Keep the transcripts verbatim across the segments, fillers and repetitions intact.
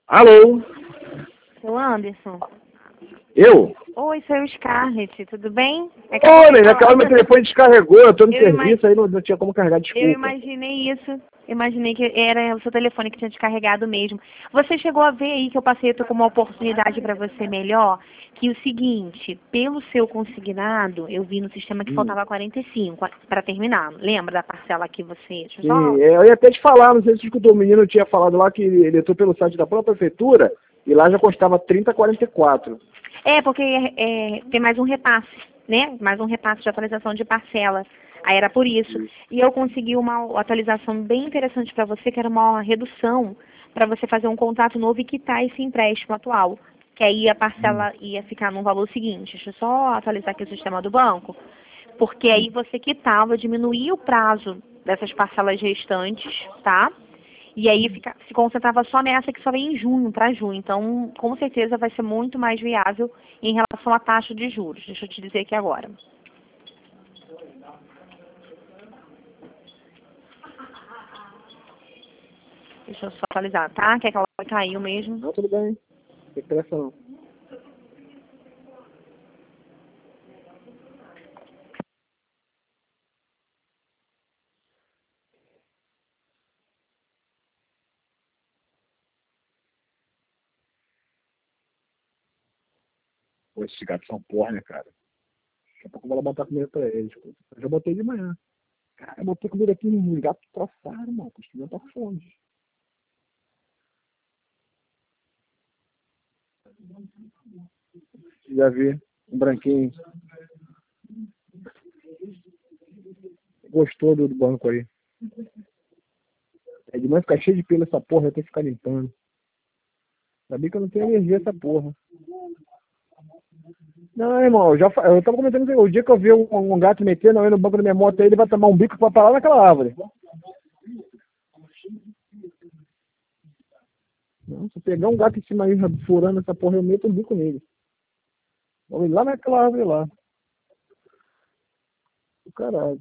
Alô? Seu Anderson. Eu? Oi, sou Scarlett, tudo bem? É que Ô, eu, Ney, naquela hora meu telefone descarregou, eu tô no eu, serviço, imag... aí não, não tinha como carregar, eu desculpa. imaginei isso. Imaginei que era o seu telefone que tinha descarregado mesmo. Você chegou a ver aí que eu passei eu tô com uma oportunidade para você melhor? Que o seguinte, pelo seu consignado, eu vi no sistema que Hum. faltava quarenta e cinco para terminar. Lembra da parcela que você... Deixa eu Sim, só... é, eu ia até te falar, não sei se escutou, o menino tinha falado lá que ele entrou pelo site da própria prefeitura e lá já custava trinta a quarenta e quatro. É, porque é, é, tem mais um repasse, né? Mais um repasse de atualização de parcelas. Aí era por isso. E eu consegui uma atualização bem interessante para você, que era uma redução para você fazer um contrato novo e quitar esse empréstimo atual. Que aí a Hum. parcela ia ficar no valor seguinte. Deixa eu só atualizar aqui o sistema do banco. Porque aí você quitava, diminuía o prazo dessas parcelas restantes, tá? E aí fica, se concentrava só nessa que só vem em junho, para junho. Então, com certeza vai ser muito mais viável em relação à taxa de juros. Deixa eu te dizer aqui agora. Deixa eu só atualizar, tá? Que aquela caiu mesmo. Não, tudo bem, não tem pressa não. Pô, esses gatos são porra, né, cara? Daqui a pouco eu vou lá botar comida pra eles. Pô. Eu já botei de manhã. Cara, eu botei comida aqui, os gatos troçaram, mano. Os gatos tá fome. Já vi, um branquinho. Gostou do, do banco aí. É de manhã ficar cheio de pelo essa porra, eu tenho que ficar limpando. Sabia que eu não tenho energia essa porra. Não, irmão, eu já fa- eu tava comentando isso aí. O dia que eu ver um, um gato metendo aí no banco da minha moto aí, ele vai tomar um bico pra parar naquela árvore. Não, se eu pegar um gato em cima aí, furando essa porra, eu meto um bico nele. Vou ir lá naquela árvore lá. O caralho.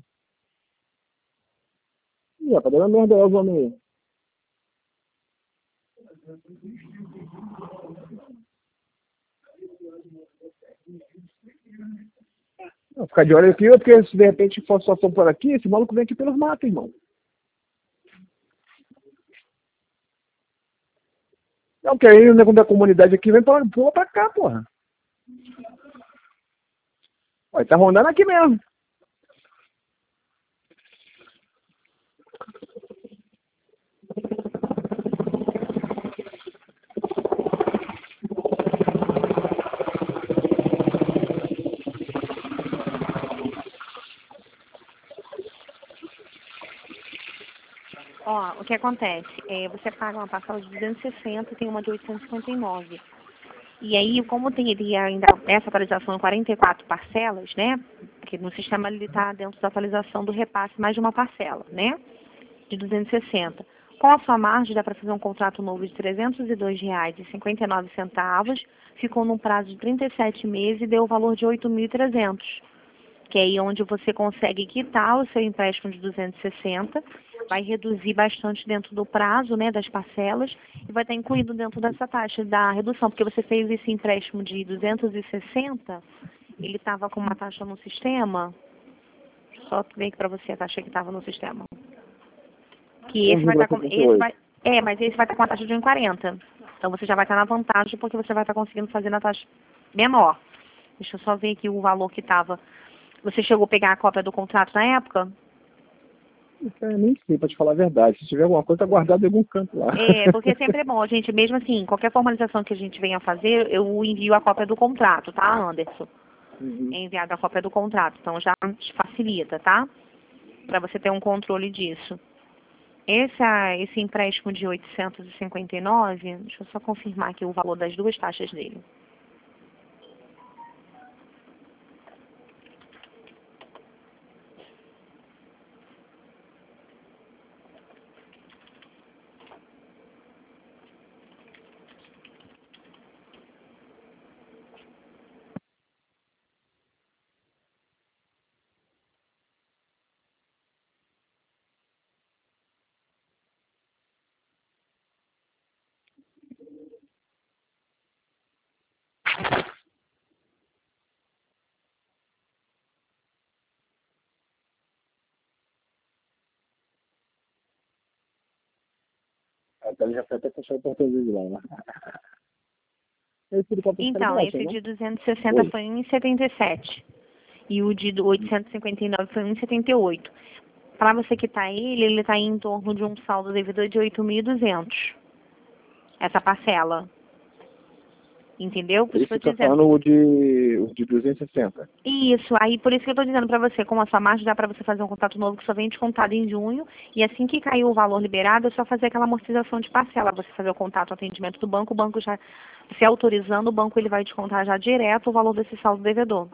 Ih, rapaz, dando merda aí, os homens aí. Não, ficar de olho aqui, porque se de repente for só por aqui, esse maluco vem aqui pelos matos, irmão. Não, porque aí o negócio da comunidade aqui vem pra, pula pra cá, porra. Olha, tá rondando aqui mesmo. Ó, o que acontece? É, você paga uma parcela de duzentos e sessenta e tem uma de oitocentos e cinquenta e nove. E aí, como teria ainda essa atualização em quarenta e quatro parcelas, né? Porque no sistema ele está dentro da atualização do repasse mais de uma parcela, né? De duzentos e sessenta. Com a sua margem, dá para fazer um contrato novo de trezentos e dois reais e cinquenta e nove centavos. Ficou num prazo de trinta e sete meses e deu o valor de oito mil e trezentos. Que é aí onde você consegue quitar o seu empréstimo de duzentos e sessenta, vai reduzir bastante dentro do prazo, né, das parcelas, e vai estar incluído dentro dessa taxa da redução, porque você fez esse empréstimo de duzentos e sessenta, ele estava com uma taxa no sistema, só ver aqui para você a taxa que estava no sistema. Que esse vai estar com, esse um vírgula setenta e oito. vai, é, mas esse vai estar com a taxa de um vírgula quarenta. Então você já vai estar na vantagem porque você vai estar conseguindo fazer na taxa menor. Deixa eu só ver aqui o valor que estava. Você chegou a pegar a cópia do contrato na época? Isso eu nem sei, pra te falar a verdade. Se tiver alguma coisa, tá guardado em algum canto lá. É, porque sempre é bom, a gente, mesmo assim, qualquer formalização que a gente venha fazer, eu envio a cópia do contrato, tá, Anderson? Uhum. É enviada a cópia do contrato, então já te facilita, tá? Para você ter um controle disso. Esse, ah, esse empréstimo de oitocentos e cinquenta e nove, deixa eu só confirmar aqui o valor das duas taxas dele. Então ele já foi até fechar o português lá, né? Esse helicóptero Então, tá esse baixo, de né? duzentos e sessenta Oi. foi um e setenta e sete. E o de oitocentos e cinquenta e nove foi um e setenta e oito. Para você quitar ele, ele está em torno de um saldo devedor de oito mil e duzentos. Essa parcela. Entendeu? Por isso que eu Esse tô tá dizendo. falando o de, o de duzentos e sessenta. Isso, aí por isso que eu estou dizendo para você, como a sua margem dá para você fazer um contrato novo que só vem descontado em junho, e assim que caiu o valor liberado, é só fazer aquela amortização de parcela, você fazer o contato, o atendimento do banco, o banco já, se autorizando, o banco ele vai descontar já direto o valor desse saldo devedor.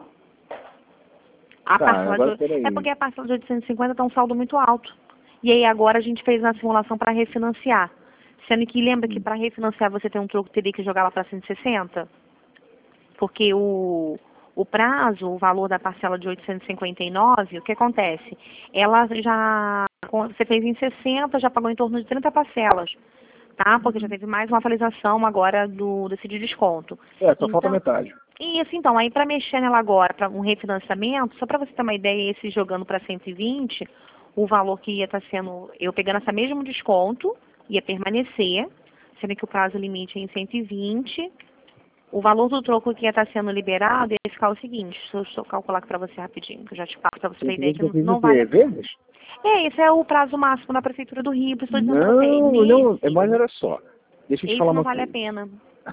A Tá, parcela agora de, peraí. é porque a parcela de oitocentos e cinquenta está um saldo muito alto. E aí agora a gente fez uma simulação para refinanciar. Sendo que lembra que Hum. para refinanciar você tem um troco, teria que jogar lá para cento e sessenta? Porque o, o prazo, o valor da parcela de oitocentos e cinquenta e nove, o que acontece? Ela já, você fez em sessenta, já pagou em torno de trinta parcelas, tá? Porque já teve mais uma atualização agora do, desse de desconto. É, só falta Então, metade. isso, então, aí para mexer nela agora, para um refinanciamento, só para você ter uma ideia, esse jogando para cento e vinte, o valor que ia estar sendo, eu pegando esse mesmo desconto, ia permanecer, sendo que o prazo limite é em cento e vinte. O valor do troco que ia estar sendo liberado ia ficar o seguinte, deixa eu só calcular aqui para você rapidinho, que eu já te passo para você ter ideia Simplesmente que que eu fiz não o vale quê? a pena. Vezes? É, esse é o prazo máximo da Prefeitura do Rio, por isso estou dizendo para você, Não, não, é nesse, mais era só. Deixa eu te falar esse não uma vale a coisa. pena.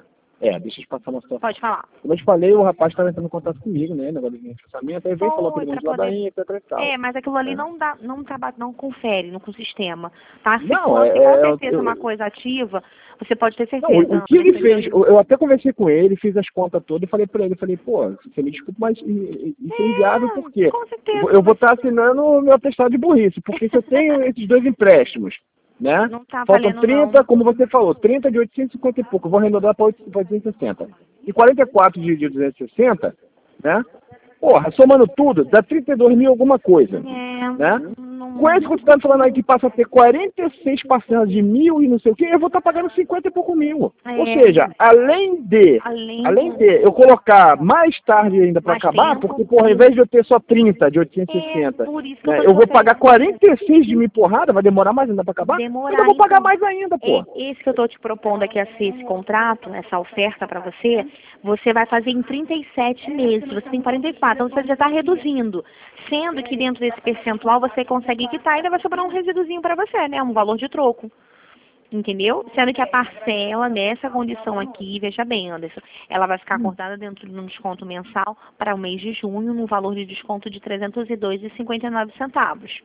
É, deixa eu te passar uma situação. Pode falar. Como eu te falei, o rapaz estava entrando em contato comigo, né? Negócio de refinanciamento, aí veio falou Foi aquele monte para de poder. ladainha, etc e tal. É, mas aquilo ali Né? não dá, não trabalha, não confere no com o sistema. Tá? Se Não, é, fosse com é, eu, certeza uma eu- coisa ativa, você pode ter não, o, certeza, o que ele Anderson, que fez, eu, eu, eu até conversei com ele, fiz as contas todas e falei pra ele, falei, pô, você me desculpa, mas i- i- isso é inviável é, porque com eu vou certeza, eu vou mas estar assinando o meu atestado de burrice, porque se eu tenho esses dois empréstimos, né? não tá Faltam valendo trinta, não. como você falou, trinta de oitocentos e cinquenta e pouco, eu vou arredondar para oitocentos e sessenta. E quarenta e quatro de, de duzentos e sessenta, né? Porra, somando tudo, dá trinta e dois mil alguma coisa, É, né? não, Com isso que você está me falando aí que passa a ter quarenta e seis parcelas de mil e não sei o quê, eu vou estar pagando cinquenta e pouco mil. Ou é, seja, além de, além além do de eu colocar mais tarde ainda para mais acabar, tempo, porque, porra, ao invés de eu ter só trinta de oitocentos e é sessenta, por isso que eu né, tô eu te vou pagar oferecendo. quarenta e seis de mil porrada, vai demorar mais ainda para acabar? Mas eu Demorar, vou pagar então. mais ainda, É pô. esse que eu estou te propondo aqui, assim, esse contrato, essa oferta para você, você vai fazer em trinta e sete meses, você tem quarenta e quatro, então você já está reduzindo. Sendo que dentro desse percentual você consegue quitar e ainda vai sobrar um residuzinho para você, né? Um valor de troco. Entendeu? Sendo que a parcela nessa condição aqui, veja bem, Anderson, ela vai ficar acordada dentro de um desconto mensal para o mês de junho, no valor de desconto de trezentos e dois reais e cinquenta e nove centavos.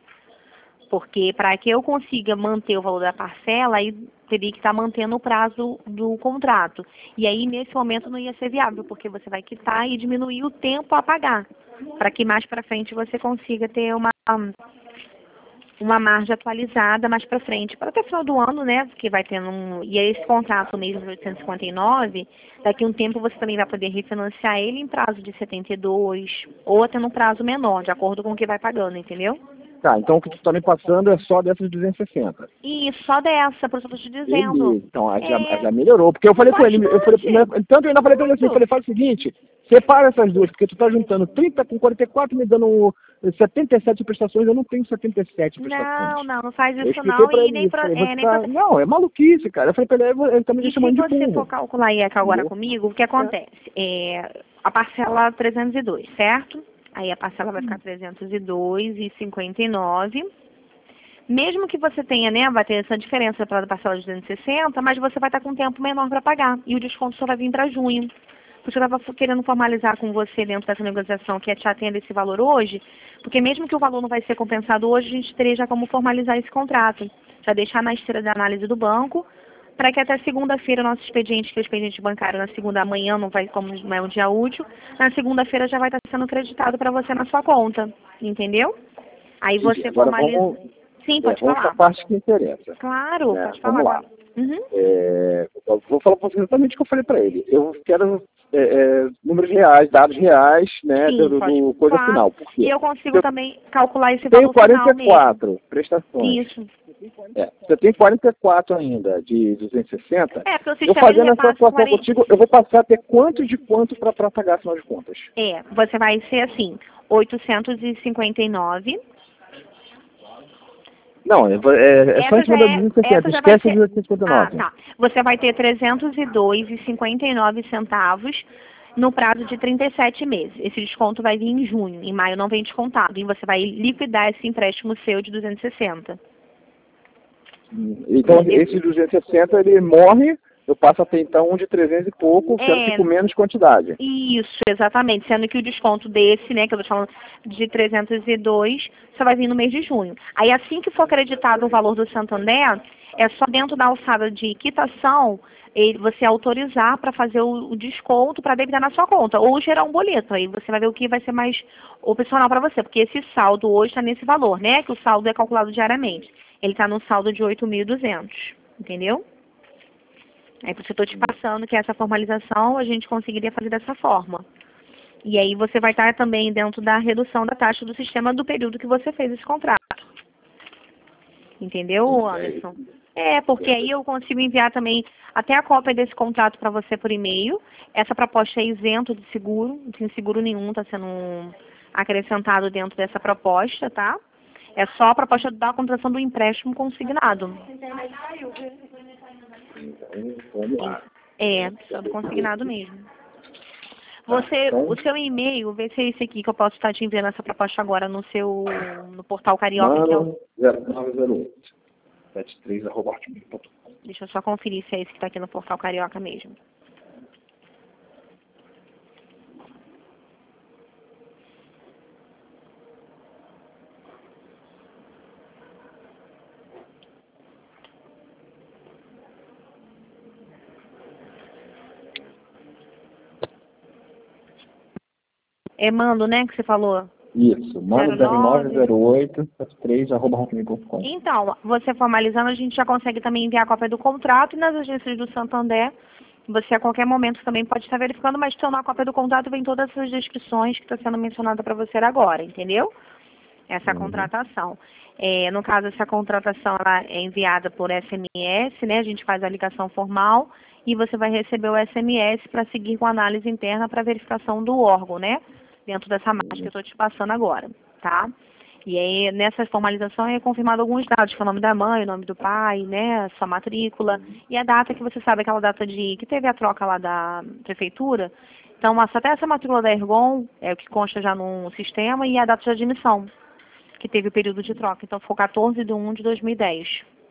Porque para que eu consiga manter o valor da parcela, aí teria que estar mantendo o prazo do contrato. E aí, nesse momento, não ia ser viável, porque você vai quitar e diminuir o tempo a pagar, para que mais para frente você consiga ter uma, uma margem atualizada mais para frente. Para até o final do ano, né, que vai tendo um... E aí esse contrato mesmo de oitocentos e cinquenta e nove, daqui a um tempo você também vai poder refinanciar ele em prazo de setenta e dois, ou até num prazo menor, de acordo com o que vai pagando, entendeu? Tá, então o que tu está me passando é só dessas duzentos e sessenta. E só dessa, por isso que eu tô te dizendo. Beleza, então aí já, aí É, já melhorou. Porque eu falei com ele, eu falei, bastante. né, tanto eu ainda falei pra ele assim, eu Muito. falei, faz o seguinte, separa essas duas, porque tu tá juntando trinta com quarenta e quatro, me dando setenta e sete prestações, eu não tenho setenta e sete prestações. Não, não, não faz Eu isso expliquei não pra e ele nem isso, pra, falei, você é, nem pra... tá, não, é maluquice, cara. Eu falei pra ele, ele tá me E se chamando de você for burro. calcular aí agora Entendeu? comigo, o que acontece? É, a parcela trezentos e dois, certo? Aí a parcela vai ficar trezentos e dois reais e cinquenta e nove. Mesmo que você tenha, né, vai ter essa diferença para a parcela de duzentos e sessenta, mas você vai estar com um tempo menor para pagar. E o desconto só vai vir para junho. Por isso eu estava querendo formalizar com você dentro dessa negociação que a te atenda esse valor hoje, porque mesmo que o valor não vai ser compensado hoje, a gente teria já como formalizar esse contrato. Já deixar na esteira da análise do banco, para que até segunda-feira o nosso expediente, que é o expediente bancário na segunda manhã, não vai, como não é um dia útil, na segunda-feira já vai estar sendo creditado para você na sua conta. Entendeu? Aí Entendi. você Agora formaliza. vamos, Sim, é, pode vamos para a falar. parte que interessa. Claro, Né? pode falar Vamos lá. agora. Uhum. É, eu vou falar para você exatamente o que eu falei para ele. Eu quero é, é, números reais, dados reais, né, Sim, do, pode. do coisa Claro. final. Por E quê? eu consigo Eu também calcular esse tenho valor final quarenta e mesmo. quatro prestações. Isso. É, você tem quarenta e quatro ainda de duzentos e sessenta. É, porque o Eu sistema ele fazendo essa repassa situação quarenta. contigo, eu vou passar a ter quanto de quanto para pagar, afinal de contas? É, você vai ser assim, oitocentos e cinquenta e nove Não, é, é, é só em Essa cima já da é, duzentos e cinquenta, essa já vai esquece a ser... duzentos e cinquenta e Ah, nove. tá. Você vai ter trezentos e dois reais e cinquenta e nove centavos no prazo de trinta e sete meses. Esse desconto vai vir em junho, em maio não vem descontado. E você vai liquidar esse empréstimo seu de duzentos e sessenta. Então, Entendeu? esse duzentos e sessenta, ele morre, eu passo a ter então um de trezentos e pouco, que eu É, fico menos quantidade. isso, exatamente. Sendo que o desconto desse, né, que eu tô te falando de trezentos e dois, só vai vir no mês de junho. Aí assim que for acreditado o valor do Santander, é só dentro da alçada de quitação ele, você autorizar para fazer o, o desconto para debitar na sua conta, ou gerar um boleto. Aí você vai ver o que vai ser mais opcional para você, porque esse saldo hoje está nesse valor, né, que o saldo é calculado diariamente. Ele está no saldo de oito mil e duzentos, entendeu? É por isso que eu estou te passando que essa formalização a gente conseguiria fazer dessa forma. E aí você vai estar também dentro da redução da taxa do sistema do período que você fez esse contrato. Entendeu, Anderson? É, porque aí eu consigo enviar também até a cópia desse contrato para você por e-mail. Essa proposta é isento de seguro, não tem seguro nenhum, está sendo acrescentado dentro dessa proposta, tá? É só a proposta da contratação do empréstimo consignado. Vamos lá. É, só do consignado mesmo. Você, Então, o seu e-mail, vê se é esse aqui que eu posso estar te enviando essa proposta agora no seu, no portal Carioca, que é o... mano, zero nove zero oito, sete três arroba hotmail ponto com. Deixa eu só conferir se é esse que está aqui no portal Carioca mesmo. É Mando, né, que você falou? Isso, mano zero nove zero oito, sete três arroba hotmail ponto com. Então, você formalizando, a gente já consegue também enviar a cópia do contrato e nas agências do Santander, você a qualquer momento também pode estar verificando, mas se na cópia do contrato vem todas essas descrições que está sendo mencionada para você agora, entendeu? Essa Uhum. contratação. É, no caso, essa contratação ela é enviada por S M S, né? A gente faz a ligação formal e você vai receber o S M S para seguir com a análise interna para verificação do órgão, né? Dentro dessa marca que eu estou te passando agora, tá? E aí, nessa formalização é confirmado alguns dados, que é o nome da mãe, o nome do pai, né, a sua matrícula, e a data que você sabe, aquela data de que teve a troca lá da prefeitura. Então, até essa matrícula da Ergon, é o que consta já no sistema, e a data de admissão, que teve o período de troca. Então, ficou quatorze de um de dois mil e dez.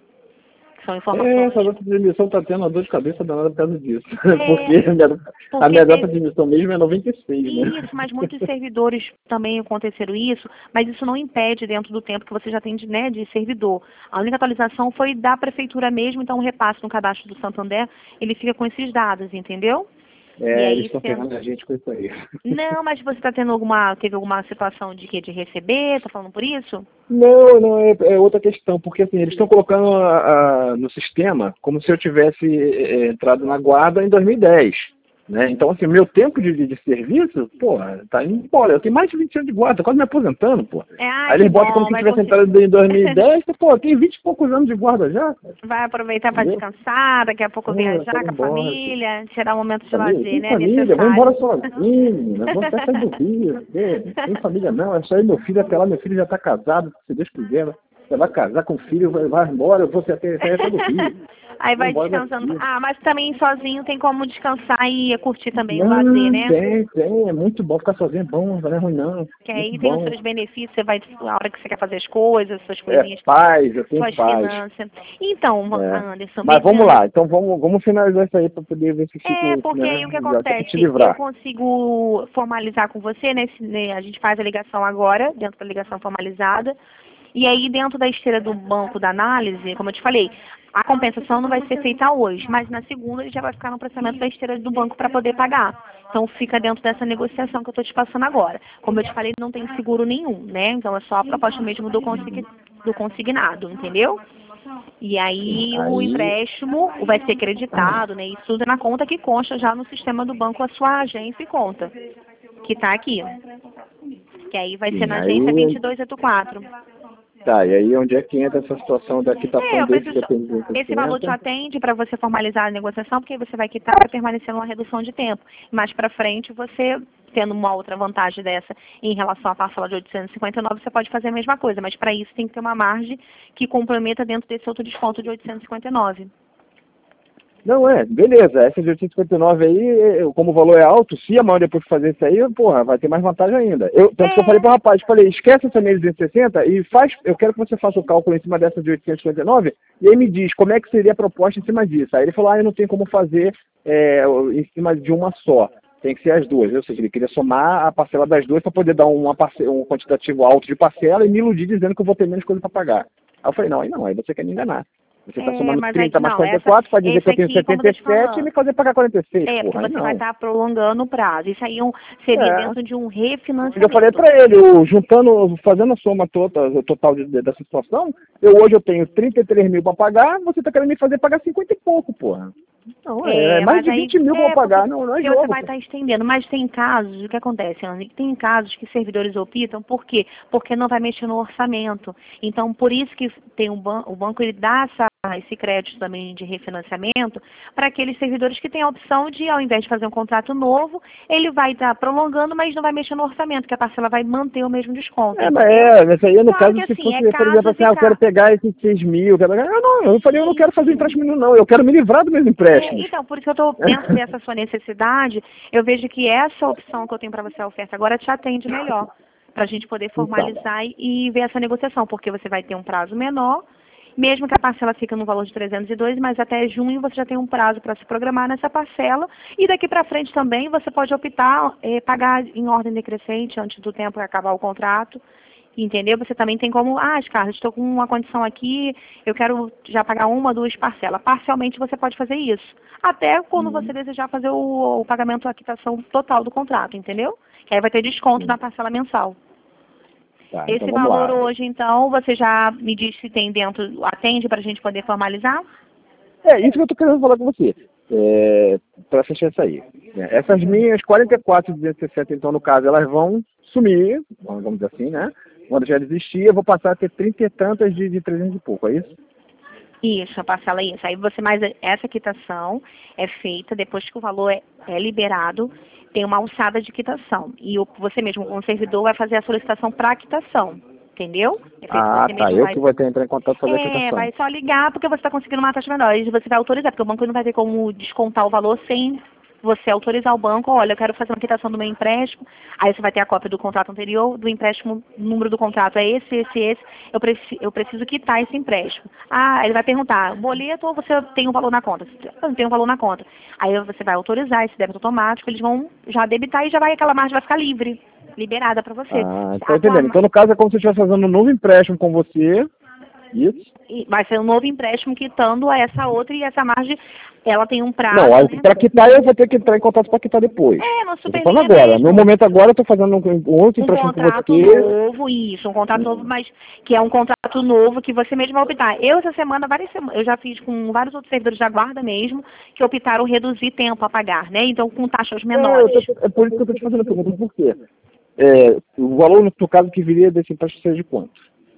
Que são É, informações... essa data de emissão tá tendo uma dor de cabeça danada por causa disso. É, porque a minha, porque a minha data teve- de emissão mesmo é noventa e seis, né? Isso, mas muitos servidores também aconteceram isso, mas isso não impede dentro do tempo que você já tem de, né, de servidor. A única atualização foi da prefeitura mesmo, então o repasse no cadastro do Santander, ele fica com esses dados, entendeu? E É, aí, eles estão sendo- ferrando a gente com isso aí. Não, mas você está tendo alguma, teve alguma situação de que de receber, tá falando por isso? Não, não, é, é outra questão, porque assim, eles estão colocando a- a- no sistema como se eu tivesse é, entrado na guarda em dois mil e dez. Né? Então, assim, meu tempo de, de, de serviço, pô, tá indo embora. Eu tenho mais de vinte anos de guarda, tô quase me aposentando, pô. É, ah, Aí que eles botam bom, como se eu vai tivesse conseguir. entrado em dois mil e dez, pô, eu tenho vinte e poucos anos de guarda já, cara. Vai aproveitar para Entendeu? descansar, daqui a pouco Pô, viajar quero com a ir embora, família, tirar um momento de Família, lazer, tem né? família, vou embora Necessário. sozinho, né? Vou até sair do Rio. Não tem família não, é só ir meu filho até lá, meu filho já está casado, se Deus quiser, né? Você vai casar com o filho, vai, vai embora, eu vou até, até, até do Rio. Aí vai Vou embora descansando. daqui. Ah, mas também sozinho tem como descansar e curtir também o Não, lazer, né? tem, tem, é muito bom, ficar sozinho é bom, não é ruim não, Que muito aí tem os bom. seus benefícios, você vai a hora que você quer fazer as coisas, suas É coisinhas, paz, eu tenho suas paz. finanças. Então, É. Anderson, Mas vamos mediante- lá, então vamos, vamos finalizar isso aí para poder ver se É, fico, porque aí né, o que já pra te acontece? Eu livrar. consigo formalizar com você, né? se- né, A gente faz a ligação agora, dentro da ligação formalizada. E aí, dentro da esteira do banco da análise, como eu te falei, a compensação não vai ser feita hoje, mas na segunda ele já vai ficar no processamento da esteira do banco para poder pagar. Então, fica dentro dessa negociação que eu estou te passando agora. Como eu te falei, não tem seguro nenhum, né? Então, é só a proposta mesmo do, consign- do consignado, entendeu? E aí, o Aí, empréstimo vai ser creditado, né? Isso tudo é na conta que consta já no sistema do banco a sua agência e conta, que está aqui. Que aí vai ser sim, na agência aí vinte e dois oitenta e quatro. Tá, e aí onde é que entra essa situação da quitação É, eu desse preciso, dependente? esse valor te atende para você formalizar a negociação, porque você vai quitar para permanecer numa redução de tempo. Mais para frente, você, tendo uma outra vantagem dessa em relação à parcela de oitocentos e cinquenta e nove, você pode fazer a mesma coisa, mas para isso tem que ter uma margem que complementa dentro desse outro desconto de oitocentos e cinquenta e nove. Não, é, beleza, essa de oitocentos e cinquenta e nove aí, eu- como o valor é alto, se a mão depois fazer isso aí, porra, vai ter mais vantagem ainda. Eu, tanto que eu falei pro rapaz, falei, esquece essa meia de duzentos e sessenta e faz, eu quero que você faça o cálculo em cima dessa de oitocentos e cinquenta e nove, e aí me diz como é que seria a proposta em cima disso. Aí ele falou, ah, eu não tenho como fazer é, em cima de uma só, tem que ser as duas. Ou seja, ele queria somar a parcela das duas para poder dar uma parce- um quantitativo alto de parcela e me iludir dizendo que eu vou ter menos coisa para pagar. Aí eu falei, não, aí não, aí você quer me enganar. Você está É, somando mas trinta aí, mais não, quarenta e essa, quatro para dizer que eu esse tenho aqui, como eu setenta tô e te sete e falando, me fazer pagar quarenta e seis, é, porque porra, aí você vai não. estar prolongando o prazo. Isso aí um, seria É. dentro de um Eu falei refinanciamento. para ele, o- juntando, fazendo a soma toda, o total de, de- dessa situação, eu hoje eu tenho trinta e três mil para pagar, você está querendo me fazer pagar cinquenta e pouco, porra. Não, é, é É, mais mas de aí, vinte mil que eu vou é, porque, pagar, não, não é porque você jogo, vai pô. estar estendendo. Mas tem casos, o que acontece, Ana? Tem casos que servidores optam, por quê? Porque não vai mexer no orçamento. Então, por isso que tem um ban o banco, ele dá essa, esse crédito também de refinanciamento para aqueles servidores que têm a opção de, ao invés de fazer um contrato novo, ele vai estar prolongando, mas não vai mexer no orçamento, que a parcela vai manter o mesmo desconto, É, mas entendeu? é, mas aí no Claro caso, que se assim, fosse, é por exemplo, casos assim, e ah, eu quero casos. pegar esses seis mil, eu quero... ah, não, eu falei, eu não quero fazer empréstimo nenhum, não, eu quero me livrar dos meus É, empréstimos. então, por isso que eu estou dentro dessa sua necessidade, eu vejo que essa opção que eu tenho para você, a oferta agora, te atende melhor, para a gente poder Então, formalizar e, e ver essa negociação, porque você vai ter um prazo menor, mesmo que a parcela fique no valor de trezentos e dois, mas até junho você já tem um prazo para se programar nessa parcela, e daqui para frente também você pode optar, eh, pagar em ordem decrescente antes do tempo que acabar o contrato. Entendeu? Você também tem como, ah, Scarlett, estou com uma condição aqui, eu quero já pagar uma, duas parcelas. Parcialmente você pode fazer isso. Até quando você desejar fazer o, o pagamento, a quitação total do contrato, entendeu? Que aí vai ter desconto na parcela mensal. tá, então Esse vamos valor lá. hoje, então, você já me diz se tem dentro, atende para a gente poder formalizar? É, isso que eu tô querendo falar com você, é, para fechar isso aí. É, essas minhas quarenta e quatro de duzentos e sessenta, então, no caso, elas vão sumir, vamos dizer assim, né? Quando já existia, eu vou passar a ter trinta e tantas de, de trezentos e pouco, é isso? Isso, a parcela é isso. Aí você mais essa quitação é feita depois que o valor é, é liberado, tem uma alçada de quitação. E o, você mesmo, como servidor, vai fazer a solicitação para a quitação. Entendeu? É feito, Ah, você tá, mesmo eu vai. que vou ter que entrar em contato para fazer a É, quitação. vai só ligar porque você está conseguindo uma taxa menor. E você vai autorizar, porque o banco não vai ter como descontar o valor sem você autorizar o banco, olha, eu quero fazer uma quitação do meu empréstimo, aí você vai ter a cópia do contrato anterior, do empréstimo, o número do contrato é esse, esse, esse, eu, preci eu preciso quitar esse empréstimo. Ah, ele vai perguntar, boleto ou você tem um valor na conta? Eu não tenho um valor na conta. Aí você vai autorizar esse débito automático, eles vão já debitar e já vai, aquela margem vai ficar livre, liberada para você. Ah, tá A tua entendendo. Então, no caso, é como se eu estivesse fazendo um novo empréstimo com você, isso? e vai ser um novo empréstimo quitando a essa outra e essa margem, ela tem um prazo, Não, né? para quitar eu vou ter que entrar em contato para quitar depois. É, no Eu tô Superlinha falando agora. mesmo. No momento agora eu tô fazendo um, um outro Um empréstimo com contrato você. novo, isso, um contrato novo, mas que é um contrato novo que você mesmo vai optar. Eu, essa semana, várias semanas, eu já fiz com vários outros servidores da guarda mesmo, que optaram reduzir tempo a pagar, né? Então, com taxas É, eu menores. tô- é por isso que eu tô te fazendo a pergunta, por quê? É, o valor, no caso, que viria desse empréstimo seria de quanto?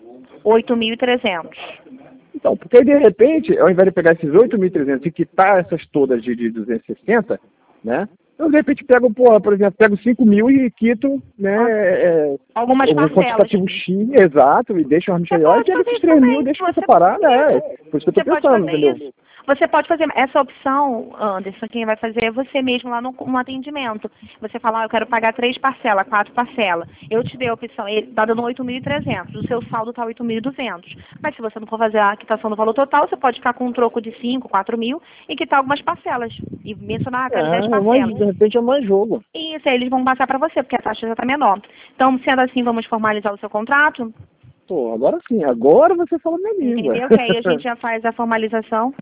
oito mil e trezentos. Então, porque aí, de repente, ao invés de pegar esses oito mil e trezentos e quitar essas todas de, de duzentos e sessenta, né? Eu, de repente, pego, porra, por exemplo, pego cinco mil e quito, né, é, Algumas o parcelas. quantitativo X, exato, e deixa uma Você melhor, e pode pega fazer esses isso três mil e também. deixa Você, separado, é. Por isso que eu você tô pode pensando, fazer entendeu? isso. Você pode fazer essa opção, Anderson, quem vai fazer é você mesmo lá no, no atendimento. Você fala, ah, eu quero pagar três parcelas, quatro parcelas. Eu te dei a opção, está dando oito mil e trezentos, o seu saldo está oito mil e duzentos. Mas se você não for fazer a quitação do valor total, você pode ficar com um troco de cinco, quatro mil e quitar algumas parcelas. E mencionar, ah, quero dez É, parcelas. mas de repente é mais jogo. Isso, aí eles vão passar para você, porque a taxa já está menor. Então, sendo assim, vamos formalizar o seu contrato? Pô, agora sim, agora você fala minha língua. Entendeu? Que aí a gente já faz a formalização.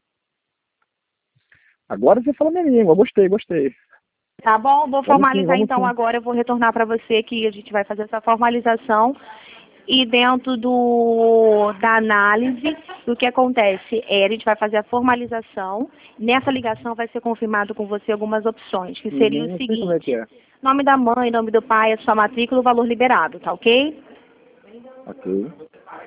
Agora você fala minha língua, gostei, gostei. Tá bom? Vou Vamos sim, formalizar vamos então sim. agora. Eu vou retornar para você que a gente vai fazer essa formalização. E dentro do, da análise, o que acontece é a gente vai fazer a formalização. Nessa ligação vai ser confirmado com você algumas opções, que seria Uhum, o não sei como é que seguinte: é. nome da mãe, nome do pai, a sua matrícula, o valor liberado, tá ok? Ok.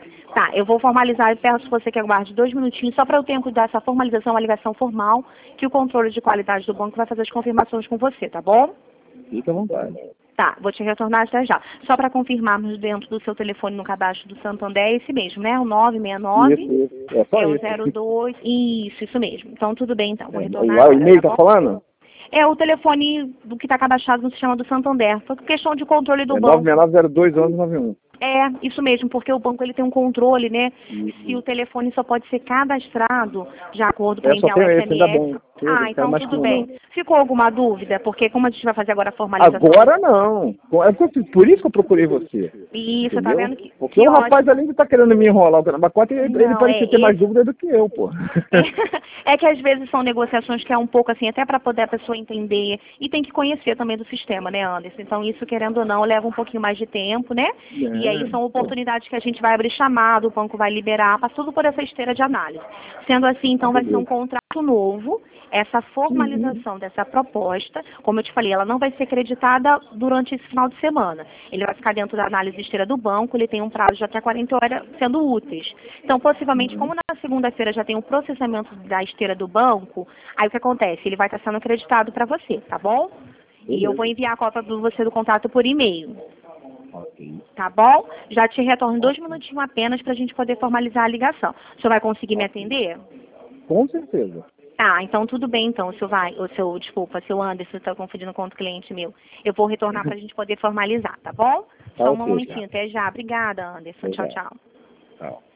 Tá, eu vou formalizar e peço que você que aguarde dois minutinhos, só para o tempo dessa formalização, uma ligação formal, que o controle de qualidade do banco vai fazer as confirmações com você, tá bom? Fica à vontade. Tá, vou te retornar já já. Só para confirmarmos dentro do seu telefone no cadastro do Santander, é esse mesmo, né? O nove seis nove. Isso, isso. É só é o isso. zero dois. Isso, isso mesmo. Então, tudo bem, então. Vou É, retornar o agora, e-mail tá tá bom? falando? É o telefone do que está cadastrado no sistema do Santander. Foi questão de controle do É banco. nove seis nove zero dois onze nove um. É, isso mesmo, porque o banco ele tem um controle, né? Isso. Se o telefone só pode ser cadastrado de acordo É, para só enviar o tenho esse, ainda S M S. bem. Tudo, Ah, não quero então mais tudo que um, bem. não. Ficou alguma dúvida? Porque como a gente vai fazer agora a formalização... Agora não. É por por isso que eu procurei você. Isso, tá Entendeu? vendo que, Porque que o rapaz ótimo. além de estar querendo me enrolar o caramba-quatro, ele, ele Não, parecia é ter mais esse- dúvida do que eu, pô. É que às vezes são negociações que é um pouco assim, até para poder a pessoa entender e tem que conhecer também do sistema, né, Anderson? Então isso, querendo ou não, leva um pouquinho mais de tempo, né? E aí são oportunidades que a gente vai abrir chamado, o banco vai liberar, passa tudo por essa esteira de análise. Sendo assim, então vai ser um contrato novo, essa formalização dessa proposta, como eu te falei, ela não vai ser creditada durante esse final de semana. Ele vai ficar dentro da análise de esteira do banco, ele tem um prazo de até quarenta horas sendo úteis. Então, possivelmente, como na segunda-feira já tem o processamento da esteira do banco, aí o que acontece? Ele vai estar sendo acreditado para você, tá bom? E eu vou enviar a cópia do você do contrato por e-mail. Ok. Tá bom? Já te retorno dois minutinhos apenas para a gente poder formalizar a ligação. O senhor vai conseguir me atender? Com certeza. Tá, então tudo bem, então, o seu vai, o seu, desculpa, seu Anderson está confundindo com outro cliente meu. Eu vou retornar para a gente poder formalizar, tá bom? Tá Só um ok, momentinho, cara. até já. Obrigada, Anderson. Até Tchau, já. tchau. Tchau.